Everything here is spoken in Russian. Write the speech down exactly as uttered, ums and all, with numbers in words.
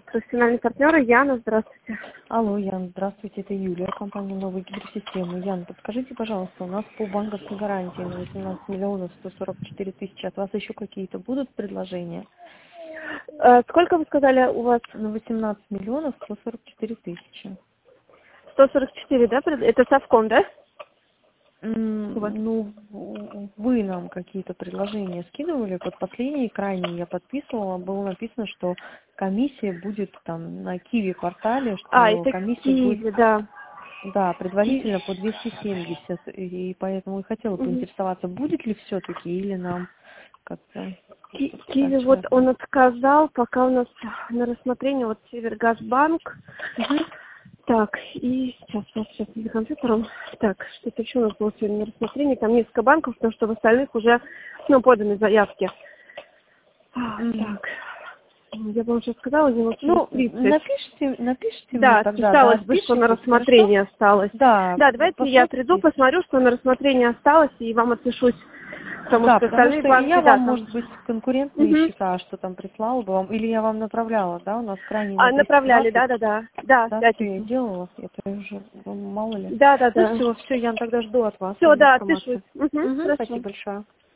Профессиональные партнеры. Яна, здравствуйте. Алло, Яна, здравствуйте, это Юлия, компания «Новые гидросистемы». Яна, подскажите, пожалуйста, у нас по банковской гарантии на восемнадцать миллионов сто сорок четыре тысячи, от вас еще какие-то будут предложения? Э, сколько вы сказали у вас? На восемнадцать миллионов сто сорок четыре тысячи. сто сорок четыре, да? Это совком, да? М, Вот. Ну, вы нам какие-то предложения скидывали, под последний, крайний я подписывала, было написано, что комиссия будет там на Киви портале, А, что это комиссия будет, Киви, да. да, Ки- предварительно по двести семьдесят, и поэтому и хотела Мгм. поинтересоваться, будет ли все-таки или нам как-то Ки- Киви, вот подскачиваться. он отказал, пока у нас на рассмотрение вот Севергазбанк. Мгм. Так, и сейчас, сейчас, сейчас, за компьютером. Так, что-то еще у нас было сегодня на рассмотрении. Там несколько банков, потому что в остальных уже, ну, поданы заявки. А, Мгм. так, я бы вам сейчас сказала, минут через Ну, тридцать. напишите, напишите мне Да, тогда, да, списалось бы, что на отпишитесь, хорошо? рассмотрение осталось. Да, Да, давайте я приду, посмотрите. посмотрю, что на рассмотрение осталось, и вам отпишусь. Потому Да, что потому остальные что и банки, я да, вам, там... может быть, конкурентные Мгм. счета, что там прислала бы вам, или я вам направляла, да, у нас крайний А, на триста направляли, двадцать, да-да-да. Да, в да, все я пятницу. делала, это уже, ну, мало ли. Ну Да-да-да. все, все, я тогда жду от вас Все, да, информацию. отпишусь. Угу, Угу, хорошо. спасибо большое.